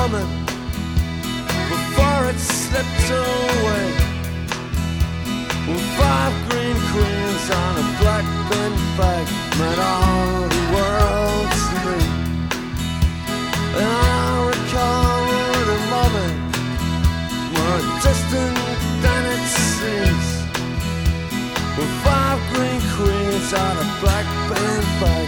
moment before it slipped away. When five green queens on a black bin bag meant all the world to me. And I recall the moment more distant than it seems. With five green queens on a black band bag.